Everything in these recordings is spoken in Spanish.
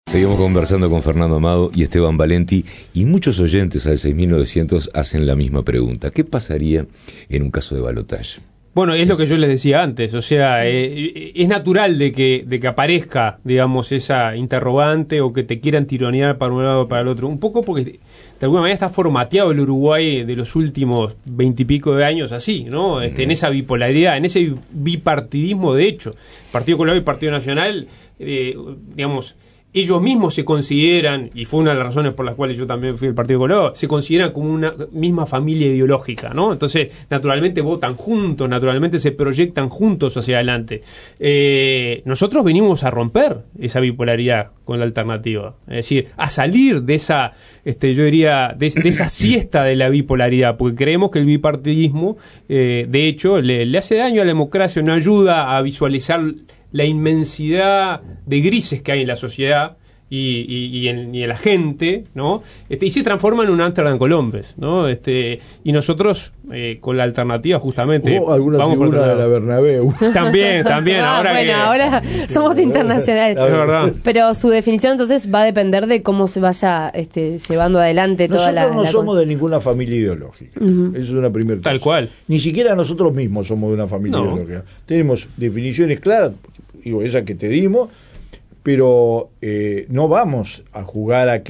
Seguimos conversando con Fernando Amado y Esteban Valenti, y muchos oyentes al 6900 hacen la misma pregunta. ¿Qué pasaría en un caso de balotaje? Bueno, es lo que yo les decía antes, o sea, es natural de que aparezca, digamos, esa interrogante o que te quieran tironear para un lado o para el otro, un poco porque de alguna manera está formateado el Uruguay de los últimos 20 y pico de años así, ¿no? En esa bipolaridad, en ese bipartidismo de hecho. Partido Colorado y Partido Nacional, digamos, ellos mismos se consideran, y fue una de las razones por las cuales yo también fui al Partido Colorado, se consideran como una misma familia ideológica, ¿no? Entonces, naturalmente votan juntos, naturalmente se proyectan juntos hacia adelante. Nosotros venimos a romper esa bipolaridad con la alternativa, es decir, a salir de esa, yo diría, de esa siesta de la bipolaridad, porque creemos que el bipartidismo, de hecho, le hace daño a la democracia, no ayuda a visualizar la inmensidad de grises que hay en la sociedad y en la gente, ¿no? Y se transforma en un Amsterdam Colombes, ¿no? Y nosotros con la alternativa justamente alguna vamos tribuna de la Bernabéu. También. Ahora somos internacionales. Es verdad. Pero su definición entonces va a depender de cómo se vaya llevando adelante toda la... Nosotros no somos de ninguna familia ideológica. Eso es una primera cosa. Tal cual. Ni siquiera nosotros mismos somos de una familia ideológica. Tenemos definiciones claras, digo, esa que te dimos, pero no vamos a jugar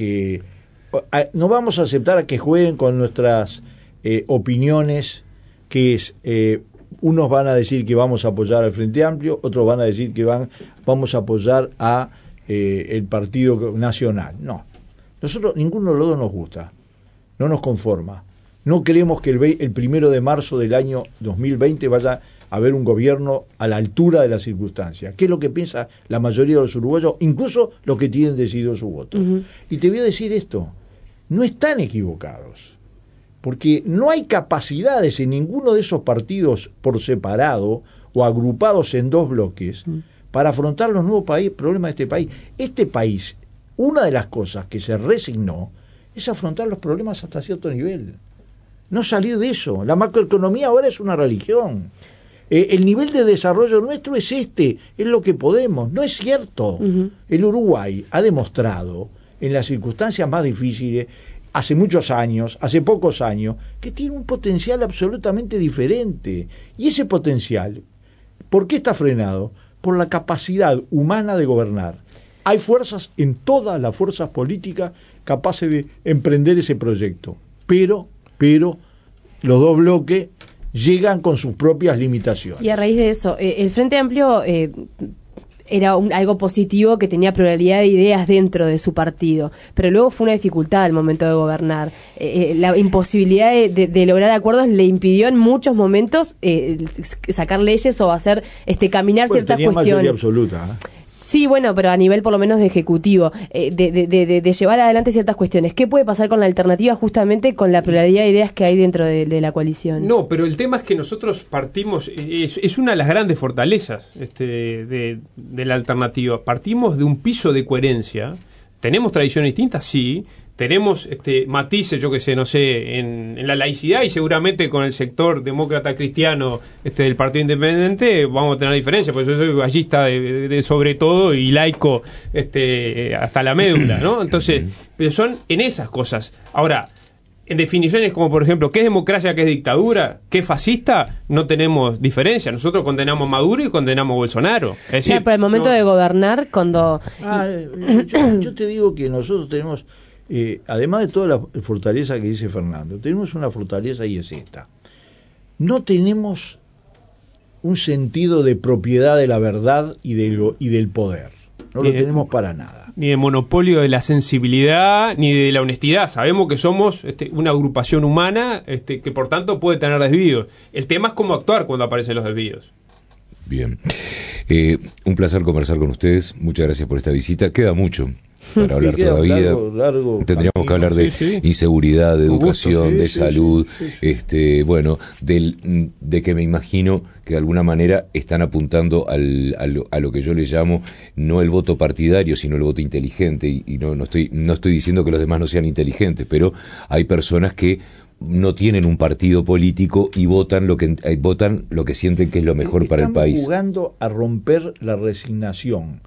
no vamos a aceptar a que jueguen con nuestras opiniones, que es unos van a decir que vamos a apoyar al Frente Amplio, otros van a decir que vamos a apoyar a el Partido Nacional. No, nosotros ninguno de los dos nos gusta, no nos conforma. No queremos que el 1 de marzo del año 2020 vaya a haber un gobierno a la altura de las circunstancias, que es lo que piensa la mayoría de los uruguayos, incluso los que tienen decidido su voto. Y te voy a decir esto, no están equivocados, porque no hay capacidades en ninguno de esos partidos por separado o agrupados en dos bloques para afrontar los nuevos problemas de este país. Este país, una de las cosas que se resignó es afrontar los problemas hasta cierto nivel. No salir de eso. La macroeconomía ahora es una religión. El nivel de desarrollo nuestro es es lo que podemos. No es cierto. El Uruguay ha demostrado, en las circunstancias más difíciles, hace muchos años, hace pocos años, que tiene un potencial absolutamente diferente. Y ese potencial, ¿por qué está frenado? Por la capacidad humana de gobernar. Hay fuerzas, en todas las fuerzas políticas, capaces de emprender ese proyecto. Pero los dos bloques llegan con sus propias limitaciones. Y a raíz de eso, el Frente Amplio era algo positivo, que tenía pluralidad de ideas dentro de su partido, pero luego fue una dificultad al momento de gobernar. La imposibilidad de lograr acuerdos le impidió en muchos momentos sacar leyes o hacer caminar ciertas tenía cuestiones. Mayoría absoluta, Sí, bueno, pero a nivel por lo menos de ejecutivo, de llevar adelante ciertas cuestiones. ¿Qué puede pasar con la alternativa justamente con la pluralidad de ideas que hay dentro de la coalición? No, pero el tema es que nosotros partimos, es una de las grandes fortalezas de la alternativa. Partimos de un piso de coherencia. ¿Tenemos tradiciones distintas? Sí. Tenemos matices, yo que sé, no sé, en la laicidad, y seguramente con el sector demócrata cristiano del Partido Independiente vamos a tener diferencias, porque yo soy gallista de sobre todo y laico hasta la médula, ¿no? Entonces, pero son en esas cosas. Ahora, en definiciones como, por ejemplo, ¿qué es democracia, qué es dictadura, qué es fascista? No tenemos diferencia. Nosotros condenamos a Maduro y condenamos a Bolsonaro. Es decir, pero el momento de gobernar, cuando... Yo te digo que nosotros tenemos... además de toda la fortaleza que dice Fernando, tenemos una fortaleza, y es esta: no tenemos un sentido de propiedad de la verdad y del poder, no lo tenemos para nada, ni de monopolio de la sensibilidad ni de la honestidad. Sabemos que somos una agrupación humana que por tanto puede tener desvíos. El tema es cómo actuar cuando aparecen los desvíos. Bien, un placer conversar con ustedes, muchas gracias por esta visita. Queda mucho para hablar todavía. Largo tendríamos camino, que hablar de inseguridad, de educación, de salud, bueno, de que me imagino que de alguna manera están apuntando a lo que yo le llamo no el voto partidario, sino el voto inteligente, y no estoy diciendo que los demás no sean inteligentes, pero hay personas que no tienen un partido político y votan lo que sienten que es lo mejor para el país. Estamos jugando a romper la resignación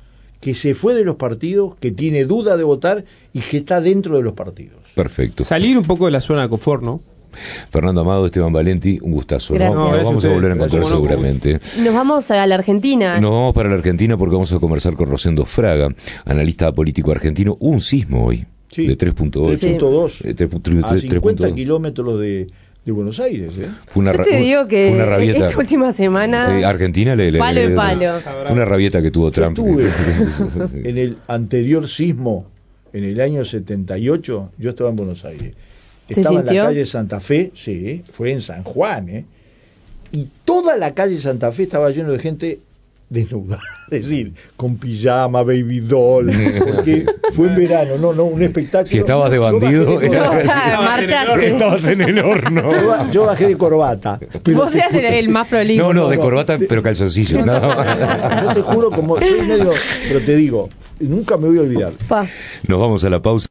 que se fue de los partidos, que tiene duda de votar y que está dentro de los partidos. Perfecto. Salir un poco de la zona de confort, ¿no? Fernando Amado, Esteban Valenti, un gustazo. Gracias. Nos vamos a volver a encontrar Gracias. seguramente. Nos vamos a la Argentina. Nos vamos para la Argentina porque vamos a conversar con Rosendo Fraga, analista político argentino. Hubo un sismo hoy Sí, de 3.8. 3.2. A 50 kilómetros de Buenos Aires. Fue una, Yo te digo que fue una rabieta. esta última semana, Sí, Argentina palo y palo. Una rabieta que tuvo Yo Trump. estuve en el anterior sismo, en el año 78, yo estaba en Buenos Aires. ¿Se Estaba en sintió? la calle Santa Fe, sí, fue en San Juan, y toda la calle Santa Fe estaba lleno de gente desnuda, es decir, con pijama, baby doll, porque fue en verano, no, un espectáculo. Si estabas de bandido, marcharte. estabas en el horno. Yo bajé de corbata. pero Vos seas el más prolijo. No, de corbata, pero calzoncillo. Nada más. Yo te juro, como soy medio, pero te digo, nunca me voy a olvidar. Nos vamos a la pausa.